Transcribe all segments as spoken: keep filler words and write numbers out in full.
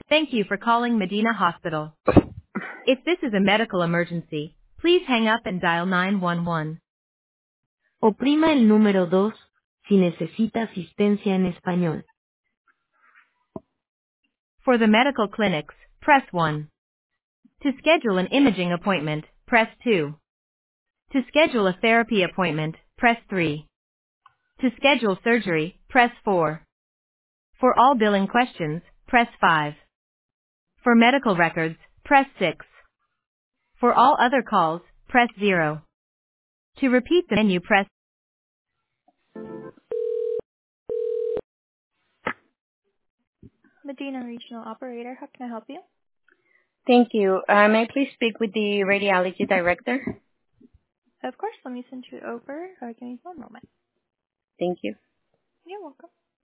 Thank you for calling Medina Hospital. If this is a medical emergency, please hang up and dial nine one one. Oprima el número dos si necesita asistencia en español. For the medical clinics, press one. To schedule an imaging appointment, press two. To schedule a therapy appointment, press three. To schedule surgery, press four. For all billing questions, press five. For medical records, press six. For all other calls, press zero. To repeat the menu, press Medina Regional Operator, how can I help you? Thank you. Uh, may I please speak with the radiology director? Of course, let me send you over. Uh, give me one moment. Thank you. You're welcome.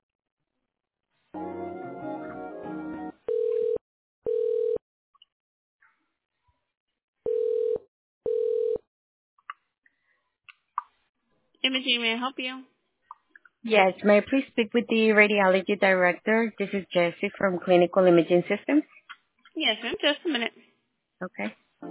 Imaging, may I help you? Yes, may I please speak with the radiology director? This is Jessie from Clinical Imaging Systems. Yes, ma'am. Just a minute. Okay.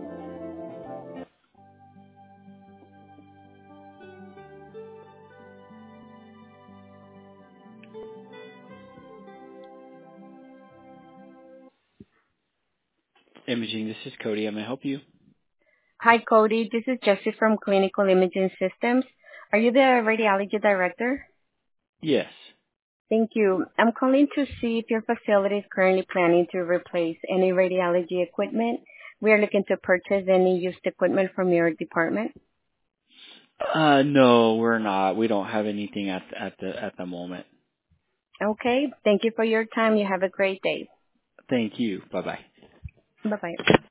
Imaging, this is Cody. How may I help you? Hi, Cody. This is Jessie from Clinical Imaging Systems. Are you the radiology director? Yes. Thank you. I'm calling to see if your facility is currently planning to replace any radiology equipment. We are looking to purchase any used equipment from your department. Uh, no, we're not. We don't have anything at at the at the moment. Okay. Thank you for your time. You have a great day. Thank you. Bye bye. Bye-bye.